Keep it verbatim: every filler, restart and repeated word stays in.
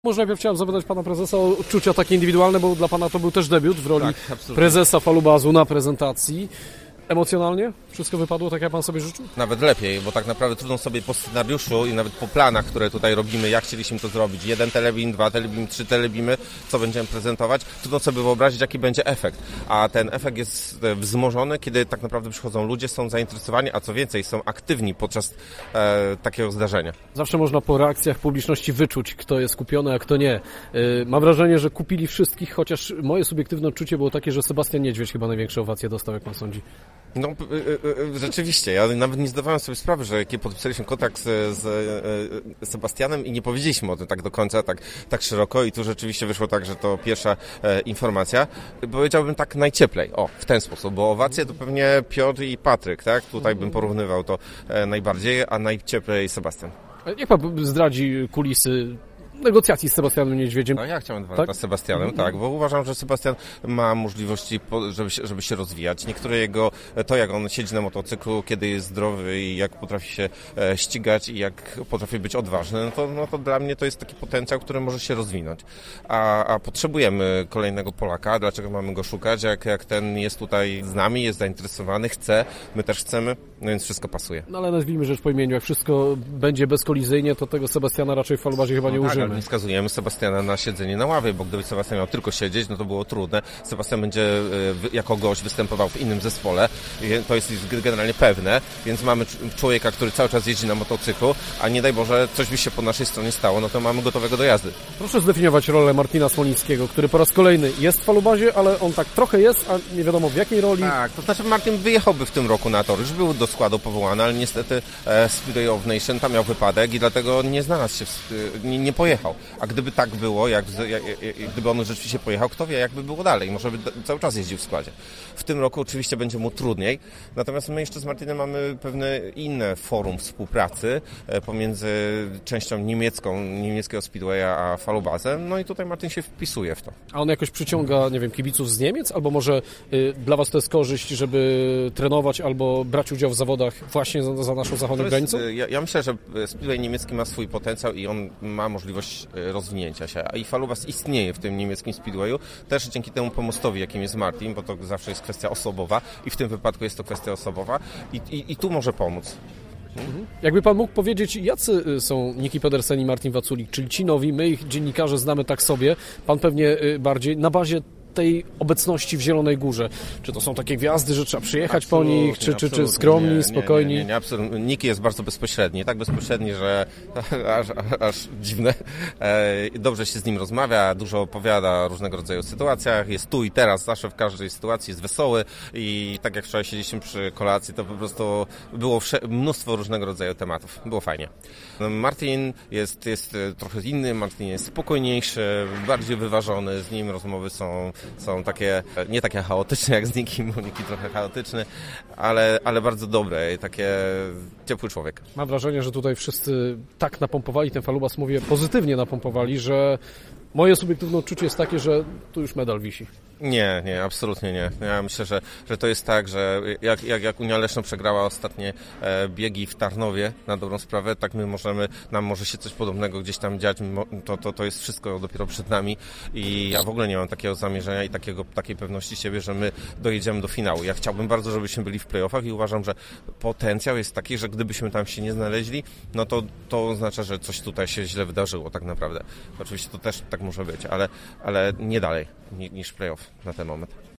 Może najpierw chciałem zapytać pana prezesa o odczucia takie indywidualne, bo dla pana to był też debiut w roli tak, prezesa Falubazu na prezentacji. Emocjonalnie? Wszystko wypadło tak, jak pan sobie życzył? Nawet lepiej, bo tak naprawdę trudno sobie po scenariuszu i nawet po planach, które tutaj robimy, jak chcieliśmy to zrobić, jeden telebim, dwa telebim, trzy telebimy, co będziemy prezentować, trudno sobie wyobrazić, jaki będzie efekt. A ten efekt jest wzmożony, kiedy tak naprawdę przychodzą ludzie, są zainteresowani, a co więcej, są aktywni podczas e, takiego zdarzenia. Zawsze można po reakcjach publiczności wyczuć, kto jest kupiony, a kto nie. Yy, mam wrażenie, że kupili wszystkich, chociaż moje subiektywne odczucie było takie, że Sebastian Niedźwiedź chyba największe owacje dostał, jak pan sądzi. No, y, y, rzeczywiście, ja nawet nie zdawałem sobie sprawy, że kiedy podpisaliśmy kontakt z, z y, Sebastianem i nie powiedzieliśmy o tym tak do końca, tak, tak szeroko i tu rzeczywiście wyszło tak, że to pierwsza e, informacja. Powiedziałbym tak najcieplej, o, w ten sposób, bo owacje to pewnie Piotr i Patryk, tak? Tutaj bym porównywał to e, najbardziej, a najcieplej Sebastian. Niech pan zdradzi kulisy negocjacji z Sebastianem Niedźwiedziem. No ja chciałem dwa tak? lata z Sebastianem, mm-hmm. tak, bo uważam, że Sebastian ma możliwości, żeby się, żeby się rozwijać. Niektóre jego, to jak on siedzi na motocyklu, kiedy jest zdrowy i jak potrafi się e, ścigać i jak potrafi być odważny, no to, no to dla mnie to jest taki potencjał, który może się rozwinąć. A, a potrzebujemy kolejnego Polaka. Dlaczego mamy go szukać? Jak, jak ten jest tutaj z nami, jest zainteresowany, chce, my też chcemy, no więc wszystko pasuje. No ale nazwijmy rzecz po imieniu, jak wszystko będzie bezkolizyjnie, to tego Sebastiana raczej w Falubazie chyba nie no tak, użyjemy. Nie skazujemy Sebastiana na siedzenie na ławie, bo gdyby Sebastian miał tylko siedzieć, no to było trudne. Sebastian będzie jako gość występował w innym zespole, to jest generalnie pewne, więc mamy człowieka, który cały czas jeździ na motocyklu, a nie daj Boże, coś by się po naszej stronie stało, no to mamy gotowego do jazdy. Proszę zdefiniować rolę Martina Smolińskiego, który po raz kolejny jest w Falubazie, ale on tak trochę jest, a nie wiadomo w jakiej roli. Tak, to znaczy Martin wyjechałby w tym roku na tor, już był do składu powołany, ale niestety e, Speedway of Nation tam miał wypadek i dlatego nie znalazł się, w, nie, nie pojechał. A gdyby tak było, jak, jak, jak, gdyby on rzeczywiście pojechał, kto wie, jakby było dalej. Może by cały czas jeździł w składzie. W tym roku oczywiście będzie mu trudniej, natomiast my jeszcze z Martinem mamy pewne inne forum współpracy pomiędzy częścią niemiecką, niemieckiego Speedwaya a Falubazem, no i tutaj Martin się wpisuje w to. A on jakoś przyciąga, nie wiem, kibiców z Niemiec? Albo może y, dla was to jest korzyść, żeby trenować albo brać udział w zawodach właśnie za, za naszą zachodnią granicą? Ja, ja myślę, że Speedway niemiecki ma swój potencjał i on ma możliwość rozwinięcia się. A i Falubaz istnieje w tym niemieckim Speedwayu, też dzięki temu pomostowi, jakim jest Martin, bo to zawsze jest kwestia osobowa i w tym wypadku jest to kwestia osobowa i, i, i tu może pomóc. Mhm. Jakby pan mógł powiedzieć, jacy są Niki Pedersen i Martin Waculik, czyli ci nowi, my ich dziennikarze znamy tak sobie, pan pewnie bardziej na bazie tej obecności w Zielonej Górze. Czy to są takie gwiazdy, że trzeba przyjechać absolutnie, po nich, czy, czy, czy skromni, nie, nie, spokojni? Nie, nie, nie, absolutnie. Niki jest bardzo bezpośredni, tak bezpośredni, że aż, aż dziwne. Dobrze się z nim rozmawia, dużo opowiada o różnego rodzaju sytuacjach, jest tu i teraz, zawsze w każdej sytuacji jest wesoły i tak jak wczoraj siedzieliśmy przy kolacji, to po prostu było mnóstwo różnego rodzaju tematów. Było fajnie. Martin jest, jest trochę inny, Martin jest spokojniejszy, bardziej wyważony, z nim rozmowy są są takie, nie takie chaotyczne jak z Nikim, bo Niki trochę chaotyczny, ale, ale bardzo dobre i takie ciepły człowiek. Mam wrażenie, że tutaj wszyscy tak napompowali ten Falubaz, mówię, pozytywnie napompowali, że moje subiektywne odczucie jest takie, że tu już medal wisi. Nie, nie, absolutnie nie. Ja myślę, że, że to jest tak, że jak, jak, jak Unia Leszno przegrała ostatnie e, biegi w Tarnowie, na dobrą sprawę, tak my możemy, nam może się coś podobnego gdzieś tam dziać, to, to, to jest wszystko dopiero przed nami i ja w ogóle nie mam takiego zamierzenia i takiego, takiej pewności siebie, że my dojedziemy do finału. Ja chciałbym bardzo, żebyśmy byli w play-offach i uważam, że potencjał jest taki, że gdybyśmy tam się nie znaleźli, no to, to oznacza, że coś tutaj się źle wydarzyło tak naprawdę. Oczywiście to też tak może być, ale, ale nie dalej niż play-off na ten moment.